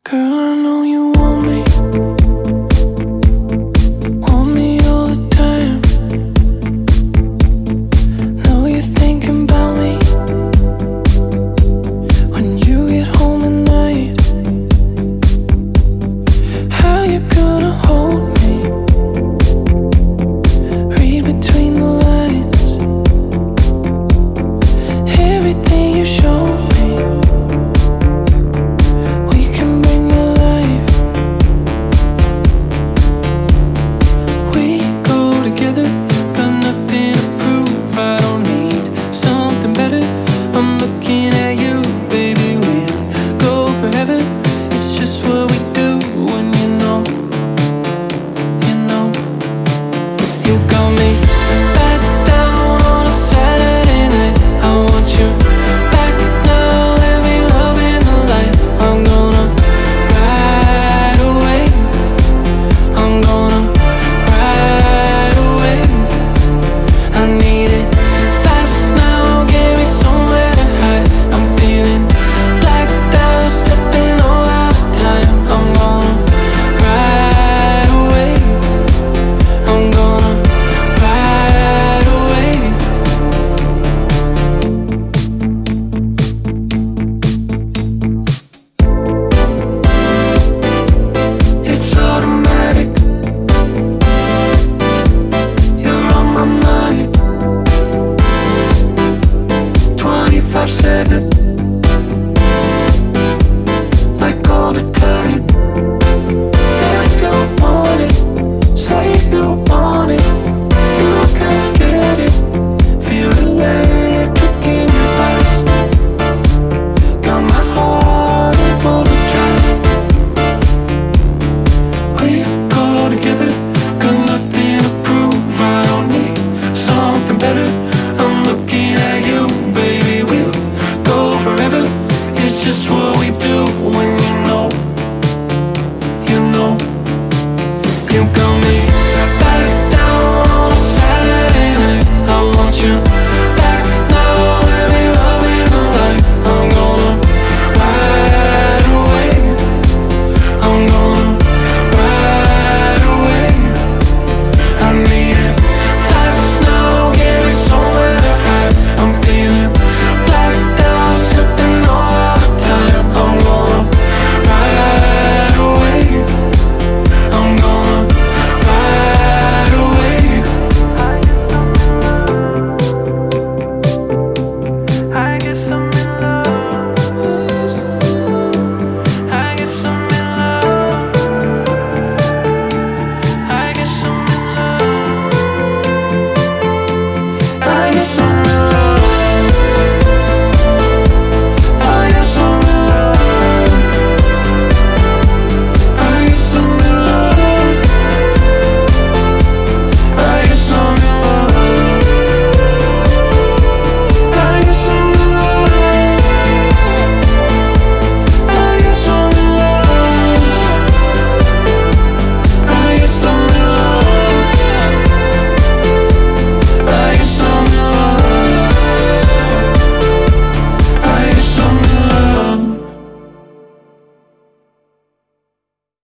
Girl, I know you want me. Want me all the time. Know you're thinking about me when you get home at night. How you gonna hold me? Read between the lines. Everything you show me, we can bring to life. We go together, got nothing to prove. I don't need something better. I'm looking at you, baby. We'll go forever. It's just what we do when you know. You got me back down on a Saturday night. I want you back now. Let me love in the light. I'm gonna ride away. I'm gonna ride away. I need it fast now. Give me somewhere to hide. I'm feeling blacked out, stepping all out of time. I'm gonna ride away. I'm gonna ride away. It's automatic. You're on my mind 24/7. Like all the time.